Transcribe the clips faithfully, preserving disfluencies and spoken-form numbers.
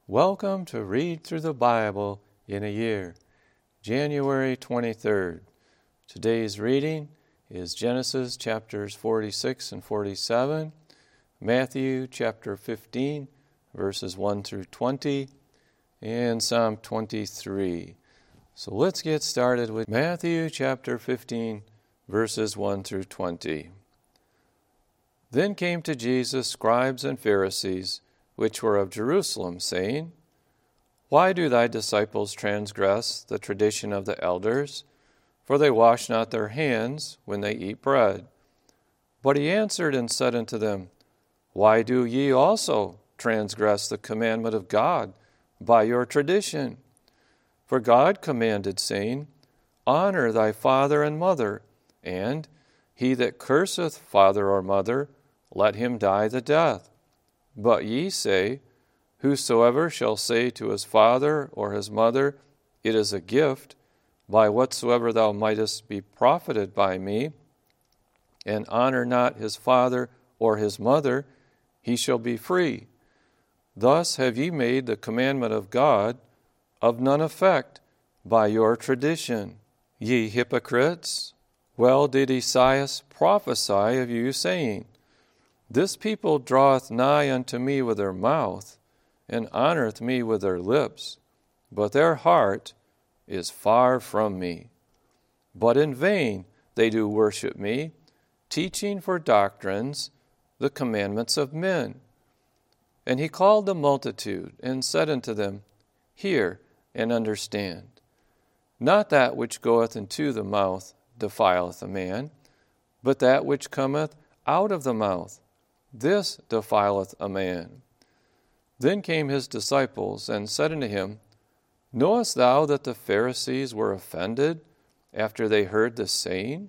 Welcome to Read Through the Bible in a Year, January twenty-third. Today's reading is Genesis chapters forty-six and forty-seven, Matthew chapter fifteen, verses one through twenty, and Psalm twenty-three. So let's get started with Matthew chapter fifteen, verses one through twenty. Then came to Jesus scribes and Pharisees, which were of Jerusalem, saying, Why do thy disciples transgress the tradition of the elders? For they wash not their hands when they eat bread. But he answered and said unto them, Why do ye also transgress the commandment of God by your tradition? For God commanded, saying, Honor thy father and mother, and he that curseth father or mother, let him die the death. But ye say, Whosoever shall say to his father or his mother, It is a gift, by whatsoever thou mightest be profited by me, and honor not his father or his mother, he shall be free. Thus have ye made the commandment of God of none effect by your tradition. Ye hypocrites, well did Esaias prophesy of you, saying, This people draweth nigh unto me with their mouth, and honoreth me with their lips, but their heart is far from me. But in vain they do worship me, teaching for doctrines the commandments of men. And he called the multitude, and said unto them, Hear and understand. Not that which goeth into the mouth defileth a man, but that which cometh out of the mouth, this defileth a man. Then came his disciples, and said unto him, Knowest thou that the Pharisees were offended after they heard this saying?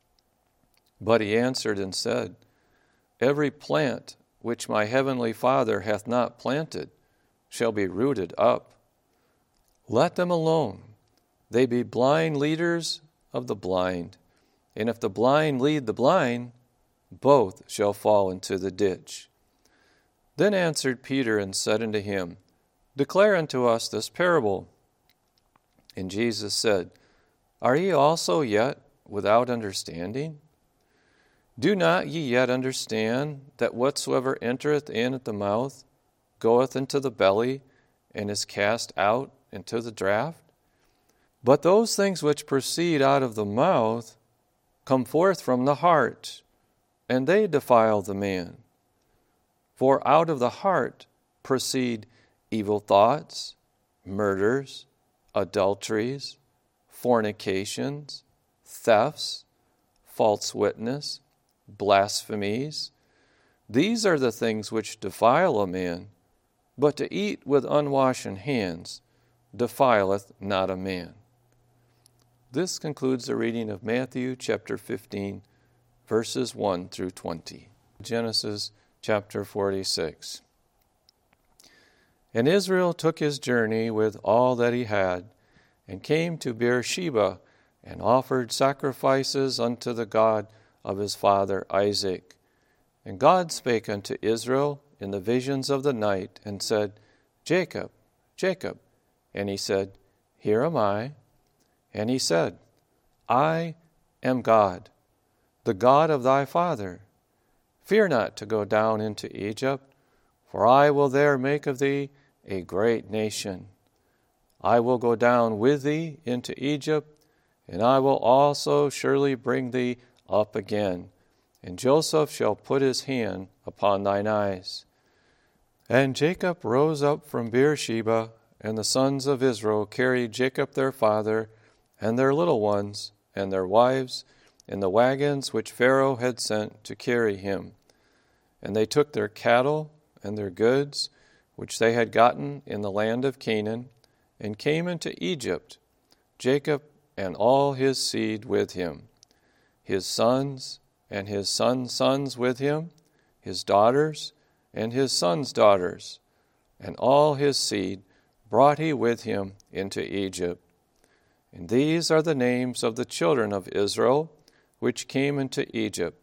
But he answered and said, Every plant which my heavenly Father hath not planted shall be rooted up. Let them alone. They be blind leaders of the blind. And if the blind lead the blind, both shall fall into the ditch. Then answered Peter and said unto him, Declare unto us this parable. And Jesus said, Are ye also yet without understanding? Do not ye yet understand that whatsoever entereth in at the mouth goeth into the belly, and is cast out into the draught? But those things which proceed out of the mouth come forth from the heart, and they defile the man. For out of the heart proceed evil thoughts, murders, adulteries, fornications, thefts, false witness, blasphemies. These are the things which defile a man, but to eat with unwashen hands defileth not a man. This concludes the reading of Matthew chapter fifteen, verses one through twenty. Genesis chapter forty-six. And Israel took his journey with all that he had, and came to Beersheba, and offered sacrifices unto the God of his father Isaac. And God spake unto Israel in the visions of the night, and said, Jacob, Jacob. And he said, Here am I. And he said, I am God, the God of thy father. Fear not to go down into Egypt, for I will there make of thee a great nation. I will go down with thee into Egypt, and I will also surely bring thee up again. And Joseph shall put his hand upon thine eyes. And Jacob rose up from Beersheba, and the sons of Israel carried Jacob their father, and their little ones, and their wives, in the wagons which Pharaoh had sent to carry him. And they took their cattle and their goods, which they had gotten in the land of Canaan, and came into Egypt, Jacob and all his seed with him, his sons and his sons' sons with him, his daughters and his sons' daughters, and all his seed brought he with him into Egypt. And these are the names of the children of Israel, which came into Egypt,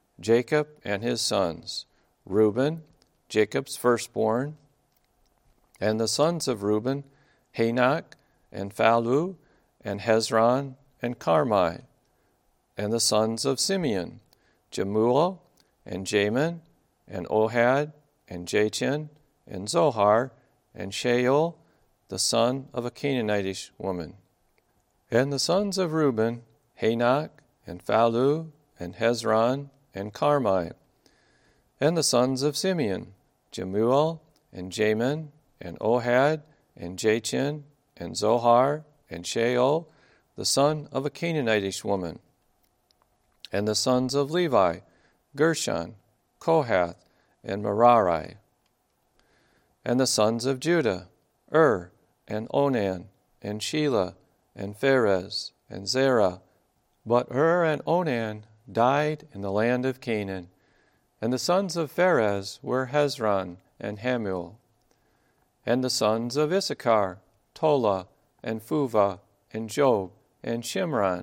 Jacob and his sons, Reuben, Jacob's firstborn, And the sons of Reuben, Hanok, and Phalu, and Hezron, and Carmi. And the sons of Simeon, Jemuel, and Jamin, and Ohad, and Jachin, and Zohar, and Shaul, the son of a Canaanitish woman. And the sons of Reuben, Hanok, and Phalu, and Hezron, and Carmi. And the sons of Simeon, Jemuel, and Jamin, and Ohad, and Jachin, and Zohar, and Shaul, the son of a Canaanitish woman. And the sons of Levi, Gershon, Kohath, and Merari. And the sons of Judah, Ur, and Onan, and Shelah, and Pharez, and Zerah. But Ur and Onan died in the land of Canaan. And the sons of Pharez were Hezron and Hamul. And the sons of Issachar, Tola, and Phuvah, and Job, and Shimron.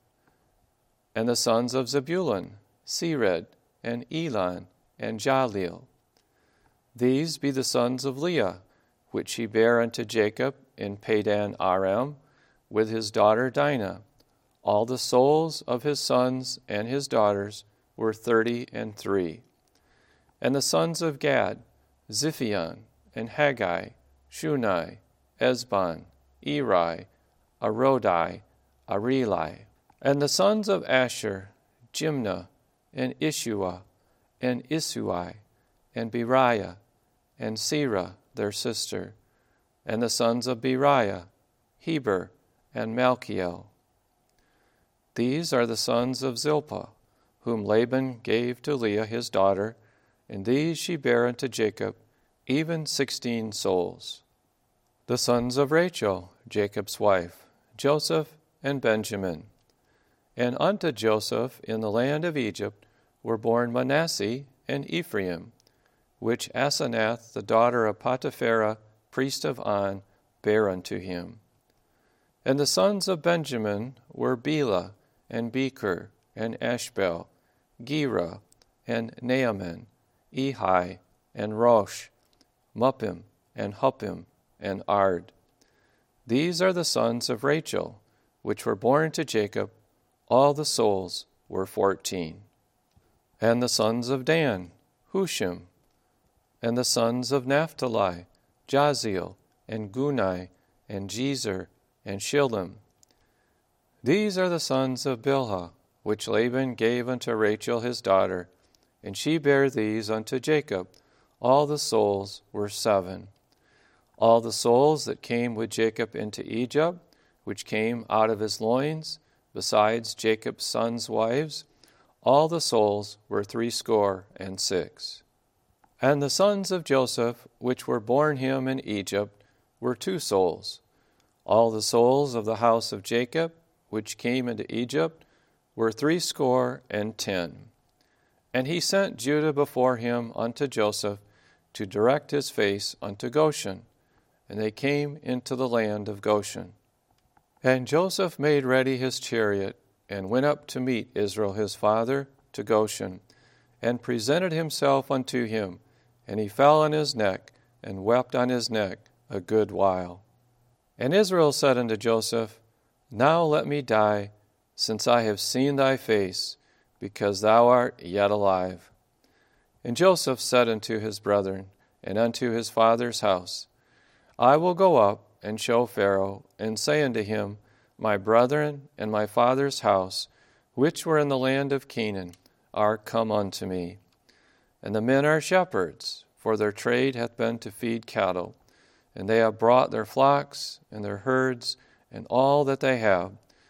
And the sons of Zebulun, Sered, and Elon, and Jaleel. These be the sons of Leah, which he bare unto Jacob in Padan Aram, with his daughter Dinah. All the souls of his sons and his daughters were thirty and three. And the sons of Gad, Ziphion, and Haggai, Shunai, Esbon, Eri, Arodai, Areli. And the sons of Asher, Jimnah, and Ishua, and Isui, and Beriah, and Serah, their sister. And the sons of Beriah, Heber, and Malchiel. These are the sons of Zilpah, whom Laban gave to Leah his daughter, and these she bare unto Jacob, even sixteen souls. The sons of Rachel, Jacob's wife, Joseph and Benjamin. And unto Joseph in the land of Egypt were born Manasseh and Ephraim, which Asenath, the daughter of Potipherah, priest of On, bare unto him. And the sons of Benjamin were Bela, and Becher, and Ashbel, Gera, and Naaman, Ehi, and Rosh, Muppim, and Huppim, and Ard. These are the sons of Rachel, which were born to Jacob. All the souls were fourteen. And the sons of Dan, Hushim. And the sons of Naphtali, Jaziel, and Guni, and Jezer, and Shillim. These are the sons of Bilhah, which Laban gave unto Rachel his daughter, and she bare these unto Jacob. All the souls were seven. All the souls that came with Jacob into Egypt, which came out of his loins, besides Jacob's sons' wives, all the souls were threescore and six. And the sons of Joseph, which were born him in Egypt, were two souls. All the souls of the house of Jacob, which came into Egypt, were threescore and ten. And he sent Judah before him unto Joseph, to direct his face unto Goshen. And they came into the land of Goshen. And Joseph made ready his chariot, and went up to meet Israel his father to Goshen, and presented himself unto him. And he fell on his neck, and wept on his neck a good while. And Israel said unto Joseph, Now let me die, since I have seen thy face, because thou art yet alive. And Joseph said unto his brethren, and unto his father's house, I will go up and show Pharaoh, and say unto him, My brethren and my father's house, which were in the land of Canaan, are come unto me. And the men are shepherds, for their trade hath been to feed cattle. And they have brought their flocks and their herds and all that they have.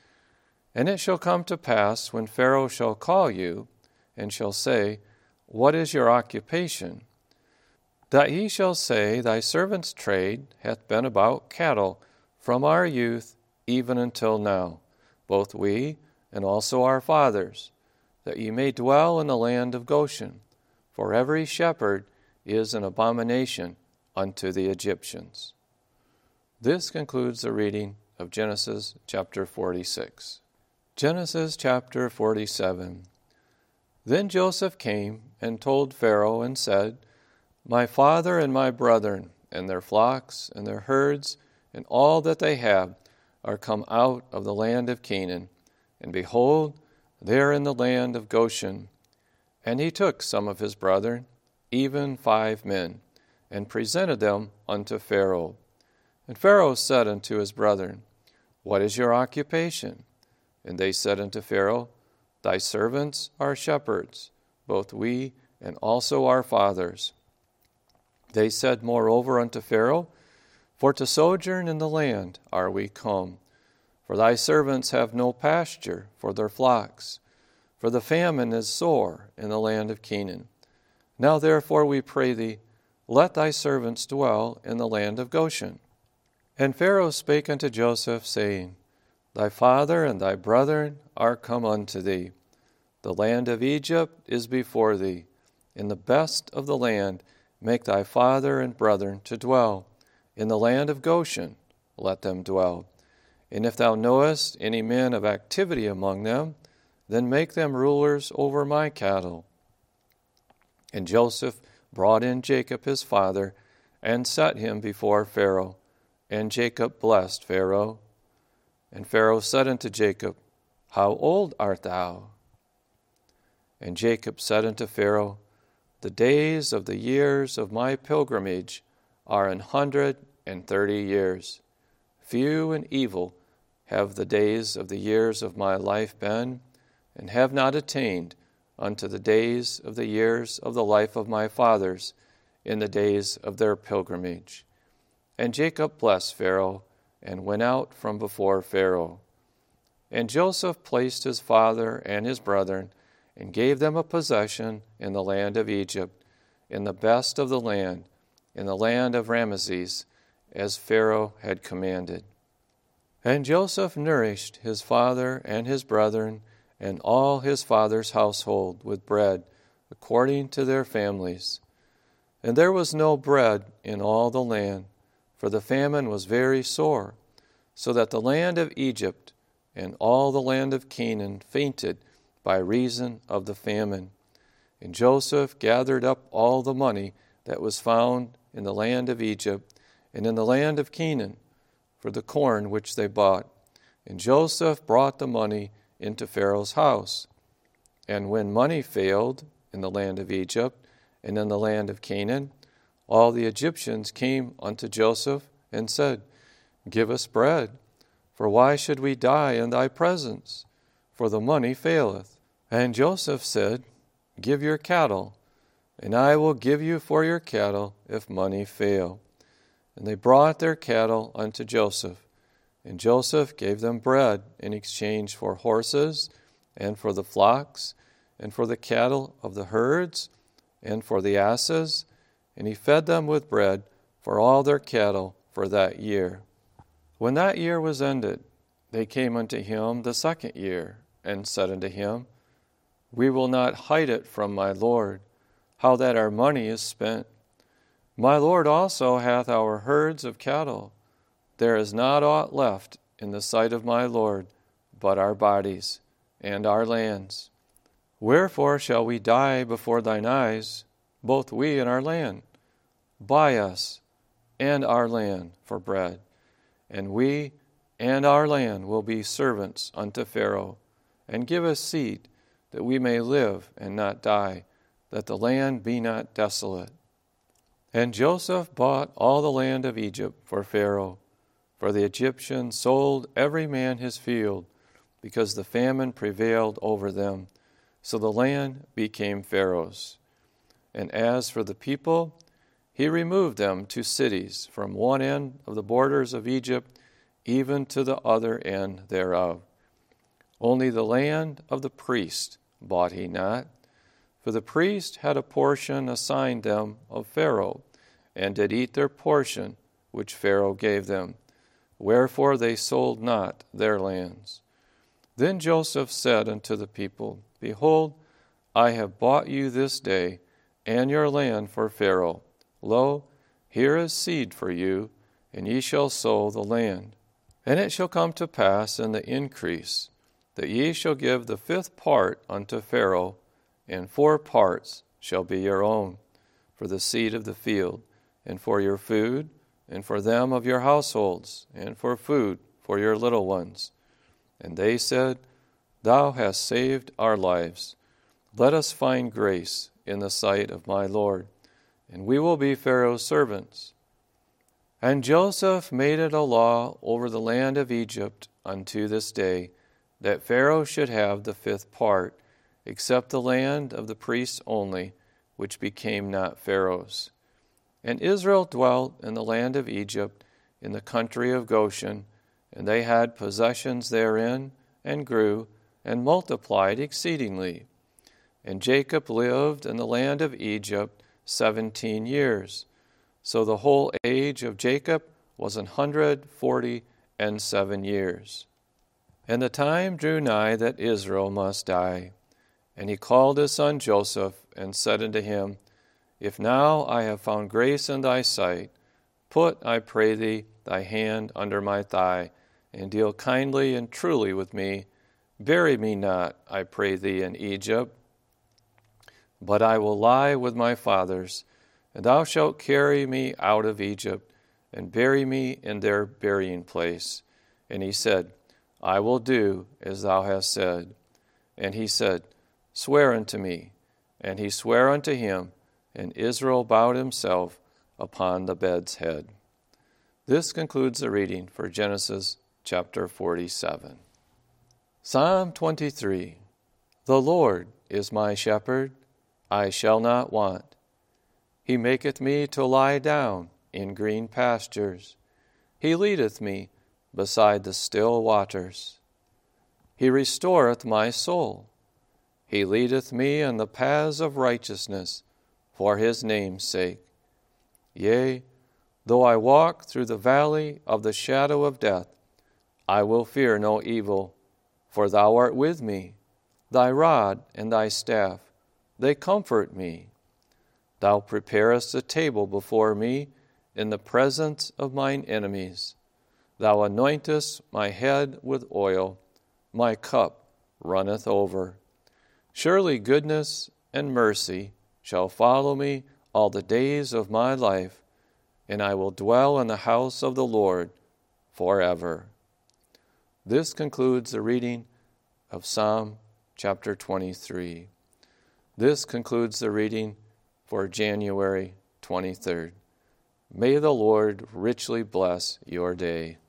And it shall come to pass, when Pharaoh shall call you, and shall say, What is your occupation? That ye shall say, Thy servant's trade hath been about cattle, from our youth even until now, both we and also our fathers, that ye may dwell in the land of Goshen. For every shepherd is an abomination unto the Egyptians. This concludes the reading of Genesis chapter forty-six. Genesis chapter forty-seven. Then Joseph came and told Pharaoh and said, My father and my brethren, and their flocks, and their herds, and all that they have, are come out of the land of Canaan. And behold, they are in the land of Goshen. And he took some of his brethren, even five men, and presented them unto Pharaoh. And Pharaoh said unto his brethren, What is your occupation? And they said unto Pharaoh, Thy servants are shepherds, both we and also our fathers. They said moreover unto Pharaoh, For to sojourn in the land are we come. For thy servants have no pasture for their flocks, for the famine is sore in the land of Canaan. Now therefore we pray thee, let thy servants dwell in the land of Goshen. And Pharaoh spake unto Joseph, saying, Thy father and thy brethren are come unto thee. The land of Egypt is before thee. In the best of the land make thy father and brethren to dwell. In the land of Goshen let them dwell. And if thou knowest any men of activity among them, then make them rulers over my cattle. And Joseph brought in Jacob his father, and set him before Pharaoh. And Jacob blessed Pharaoh. And Pharaoh said unto Jacob, How old art thou? And Jacob said unto Pharaoh, The days of the years of my pilgrimage are an hundred and thirty years. Few and evil have the days of the years of my life been, and have not attained unto the days of the years of the life of my fathers in the days of their pilgrimage. And Jacob blessed Pharaoh, and went out from before Pharaoh. And Joseph placed his father and his brethren, and gave them a possession in the land of Egypt, in the best of the land, in the land of Ramesses, as Pharaoh had commanded. And Joseph nourished his father and his brethren, and all his father's household with bread, according to their families. And there was no bread in all the land, for the famine was very sore, so that the land of Egypt and all the land of Canaan fainted by reason of the famine. And Joseph gathered up all the money that was found in the land of Egypt and in the land of Canaan for the corn which they bought. And Joseph brought the money into Pharaoh's house. And when money failed in the land of Egypt and in the land of Canaan, all the Egyptians came unto Joseph and said, Give us bread, for why should we die in thy presence? For the money faileth. And Joseph said, Give your cattle, and I will give you for your cattle if money fail. And they brought their cattle unto Joseph. And Joseph gave them bread in exchange for horses, and for the flocks, and for the cattle of the herds, and for the asses, and he fed them with bread for all their cattle for that year. When that year was ended, they came unto him the second year, and said unto him, We will not hide it from my Lord, how that our money is spent. My Lord also hath our herds of cattle. There is not aught left in the sight of my Lord, but our bodies and our lands. Wherefore shall we die before thine eyes, both we and our land? Buy us and our land for bread, and we and our land will be servants unto Pharaoh, and give us seed, that we may live and not die, that the land be not desolate. And Joseph bought all the land of Egypt for Pharaoh, for the Egyptians sold every man his field, because the famine prevailed over them. So the land became Pharaoh's. And as for the people, he removed them to cities from one end of the borders of Egypt even to the other end thereof. Only the land of the priest bought he not, for the priest had a portion assigned them of Pharaoh, and did eat their portion which Pharaoh gave them. Wherefore they sold not their lands. Then Joseph said unto the people, Behold, I have bought you this day and your land for Pharaoh. Lo, here is seed for you, and ye shall sow the land. And it shall come to pass in the increase, that ye shall give the fifth part unto Pharaoh, and four parts shall be your own, for the seed of the field, and for your food, and for them of your households, and for food for your little ones. And they said, Thou hast saved our lives. Let us find grace in the sight of my Lord, and we will be Pharaoh's servants. And Joseph made it a law over the land of Egypt unto this day, that Pharaoh should have the fifth part, except the land of the priests only, which became not Pharaoh's. And Israel dwelt in the land of Egypt, in the country of Goshen, and they had possessions therein, and grew, and multiplied exceedingly. And Jacob lived in the land of Egypt seventeen years. So the whole age of Jacob was an hundred forty and seven years. And the time drew nigh that Israel must die. And he called his son Joseph, and said unto him, If now I have found grace in thy sight, put, I pray thee, thy hand under my thigh, and deal kindly and truly with me. Bury me not, I pray thee, in Egypt, but I will lie with my fathers, and thou shalt carry me out of Egypt, and bury me in their burying place. And he said, I will do as thou hast said. And he said, Swear unto me. And he sware unto him, and Israel bowed himself upon the bed's head. This concludes the reading for Genesis chapter forty-seven. Psalm twenty-three. The Lord is my shepherd, I shall not want. He maketh me to lie down in green pastures. He leadeth me beside the still waters. He restoreth my soul. He leadeth me in the paths of righteousness for his name's sake. Yea, though I walk through the valley of the shadow of death, I will fear no evil, for thou art with me. Thy rod and thy staff, they comfort me. Thou preparest a table before me in the presence of mine enemies. Thou anointest my head with oil, my cup runneth over. Surely goodness and mercy shall follow me all the days of my life, and I will dwell in the house of the Lord forever. This concludes the reading of Psalm chapter twenty-three. This concludes the reading for January twenty-third. May the Lord richly bless your day.